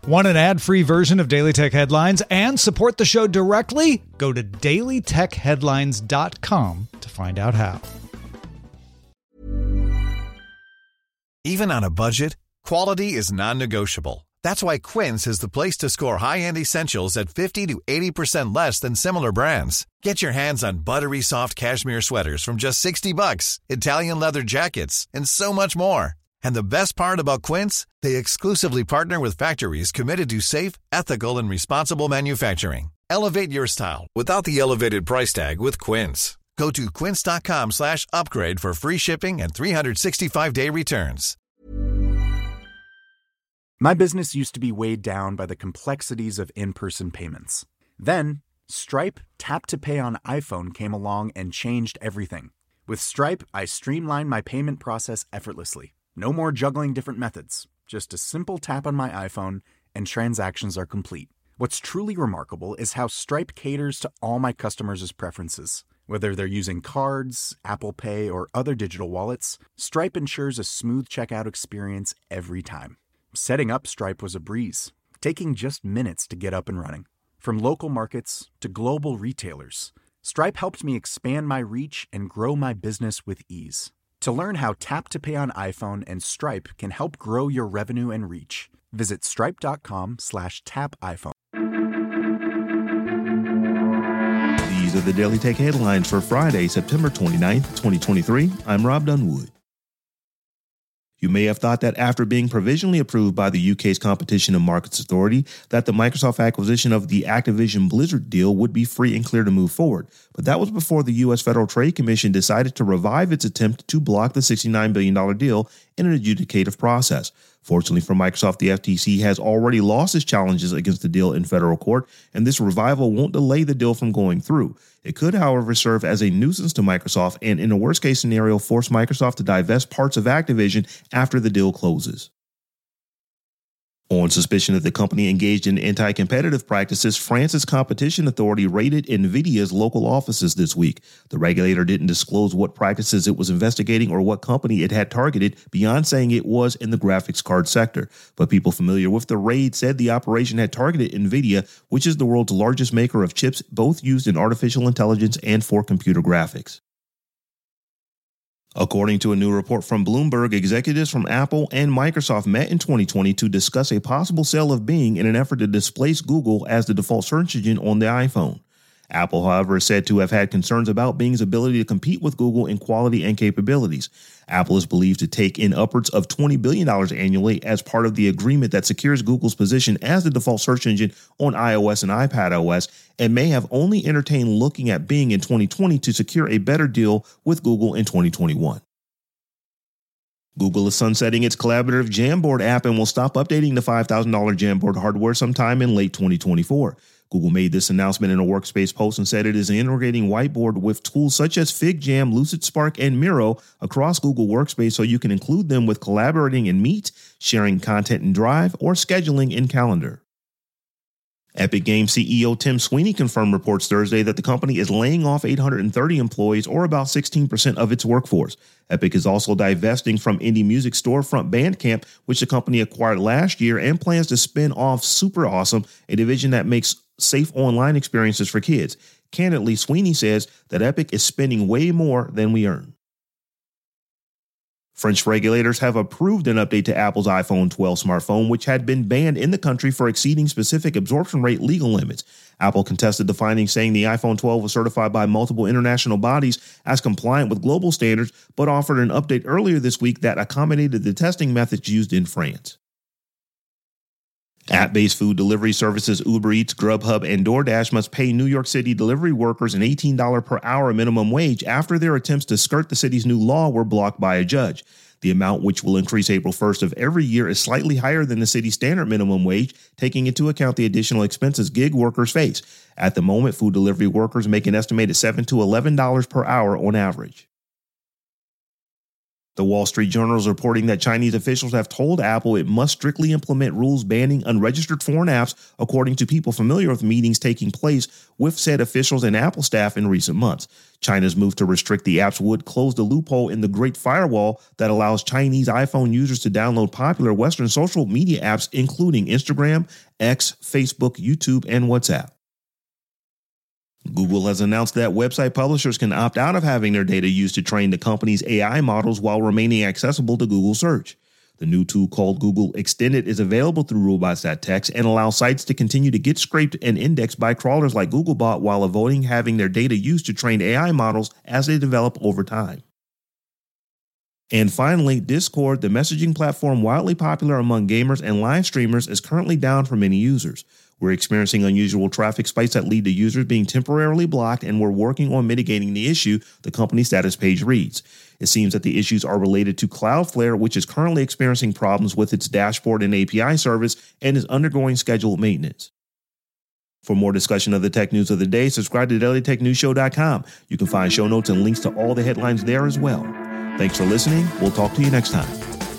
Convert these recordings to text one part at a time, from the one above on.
Want an ad-free version of Daily Tech Headlines and support the show directly? Go to dailytechheadlines.com to find out how. Even on a budget, quality is non-negotiable. That's why Quince is the place to score high-end essentials at 50 to 80% less than similar brands. Get your hands on buttery soft cashmere sweaters from just $60, Italian leather jackets, and so much more. And the best part about Quince, they exclusively partner with factories committed to safe, ethical, and responsible manufacturing. Elevate your style without the elevated price tag with Quince. Go to quince.com/upgrade for free shipping and 365-day returns. My business used to be weighed down by the complexities of in-person payments. Then, Stripe Tap to Pay on iPhone came along and changed everything. With Stripe, I streamlined my payment process effortlessly. No more juggling different methods. Just a simple tap on my iPhone and transactions are complete. What's truly remarkable is how Stripe caters to all my customers' preferences. Whether they're using cards, Apple Pay, or other digital wallets, Stripe ensures a smooth checkout experience every time. Setting up Stripe was a breeze, taking just minutes to get up and running. From local markets to global retailers, Stripe helped me expand my reach and grow my business with ease. To learn how Tap to Pay on iPhone and Stripe can help grow your revenue and reach, visit stripe.com/tapiphone. These are the Daily Tech Headlines for Friday, September 29th, 2023. I'm Rob Dunwood. You may have thought that after being provisionally approved by the UK's Competition and Markets Authority, that the Microsoft acquisition of the Activision Blizzard deal would be free and clear to move forward. But that was before the U.S. Federal Trade Commission decided to revive its attempt to block the $69 billion deal in an adjudicative process. Fortunately for Microsoft, the FTC has already lost its challenges against the deal in federal court, and this revival won't delay the deal from going through. It could, however, serve as a nuisance to Microsoft and, in a worst-case scenario, force Microsoft to divest parts of Activision after the deal closes. On suspicion that the company engaged in anti-competitive practices, France's competition authority raided NVIDIA's local offices this week. The regulator didn't disclose what practices it was investigating or what company it had targeted beyond saying it was in the graphics card sector. But people familiar with the raid said the operation had targeted NVIDIA, which is the world's largest maker of chips, both used in artificial intelligence and for computer graphics. According to a new report from Bloomberg, executives from Apple and Microsoft met in 2020 to discuss a possible sale of Bing in an effort to displace Google as the default search engine on the iPhone. Apple, however, is said to have had concerns about Bing's ability to compete with Google in quality and capabilities. Apple is believed to take in upwards of $20 billion annually as part of the agreement that secures Google's position as the default search engine on iOS and iPadOS, and may have only entertained looking at Bing in 2020 to secure a better deal with Google in 2021. Google is sunsetting its collaborative Jamboard app and will stop updating the $5,000 Jamboard hardware sometime in late 2024. Google made this announcement in a Workspace post and said it is integrating Whiteboard with tools such as FigJam, LucidSpark, and Miro across Google Workspace so you can include them with collaborating in Meet, sharing content in Drive, or scheduling in Calendar. Epic Games CEO Tim Sweeney confirmed reports Thursday that the company is laying off 830 employees, or about 16% of its workforce. Epic is also divesting from indie music storefront Bandcamp, which the company acquired last year, and plans to spin off Super Awesome, a division that makes safe online experiences for kids. Candidly, Sweeney says that Epic is spending way more than we earn. French regulators have approved an update to Apple's iPhone 12 smartphone, which had been banned in the country for exceeding specific absorption rate legal limits. Apple contested the findings, saying the iPhone 12 was certified by multiple international bodies as compliant with global standards, but offered an update earlier this week that accommodated the testing methods used in France. App-based food delivery services Uber Eats, Grubhub, and DoorDash must pay New York City delivery workers an $18 per hour minimum wage after their attempts to skirt the city's new law were blocked by a judge. The amount, which will increase April 1st of every year, is slightly higher than the city's standard minimum wage, taking into account the additional expenses gig workers face. At the moment, food delivery workers make an estimated $7 to $11 per hour on average. The Wall Street Journal is reporting that Chinese officials have told Apple it must strictly implement rules banning unregistered foreign apps, according to people familiar with meetings taking place with said officials and Apple staff in recent months. China's move to restrict the apps would close the loophole in the Great Firewall that allows Chinese iPhone users to download popular Western social media apps, including Instagram, X, Facebook, YouTube, and WhatsApp. Google has announced that website publishers can opt out of having their data used to train the company's AI models while remaining accessible to Google Search. The new tool called Google Extended is available through Robotsat Text and allows sites to continue to get scraped and indexed by crawlers like Googlebot while avoiding having their data used to train AI models as they develop over time. And finally, Discord, the messaging platform widely popular among gamers and live streamers, is currently down for many users. We're experiencing unusual traffic spikes that lead to users being temporarily blocked, and we're working on mitigating the issue, the company status page reads. It seems that the issues are related to Cloudflare, which is currently experiencing problems with its dashboard and API service and is undergoing scheduled maintenance. For more discussion of the tech news of the day, subscribe to dailytechnewsshow.com. You can find show notes and links to all the headlines there as well. Thanks for listening. We'll talk to you next time.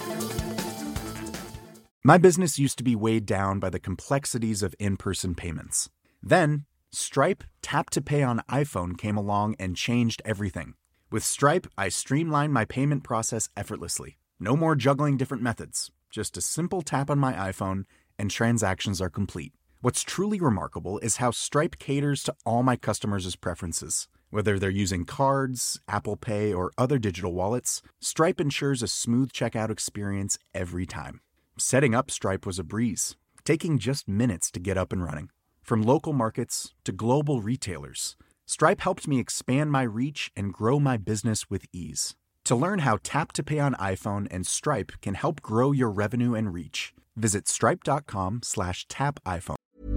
My business used to be weighed down by the complexities of in-person payments. Then, Stripe Tap to Pay on iPhone came along and changed everything. With Stripe, I streamlined my payment process effortlessly. No more juggling different methods. Just a simple tap on my iPhone and transactions are complete. What's truly remarkable is how Stripe caters to all my customers' preferences. Whether they're using cards, Apple Pay, or other digital wallets, Stripe ensures a smooth checkout experience every time. Setting up Stripe was a breeze, taking just minutes to get up and running. From local markets to global retailers, Stripe helped me expand my reach and grow my business with ease. To learn how Tap to Pay on iPhone and Stripe can help grow your revenue and reach, visit stripe.com/tapiphone.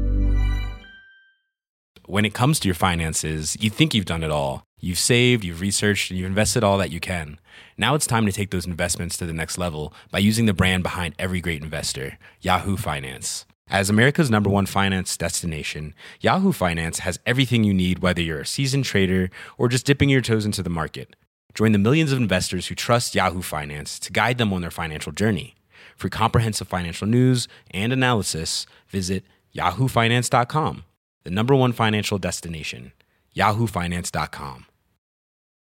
When it comes to your finances, you think you've done it all. You've saved, you've researched, and you've invested all that you can. Now it's time to take those investments to the next level by using the brand behind every great investor, Yahoo Finance. As America's #1 finance destination, Yahoo Finance has everything you need, whether you're a seasoned trader or just dipping your toes into the market. Join the millions of investors who trust Yahoo Finance to guide them on their financial journey. For comprehensive financial news and analysis, visit yahoofinance.com, the #1 financial destination, yahoofinance.com.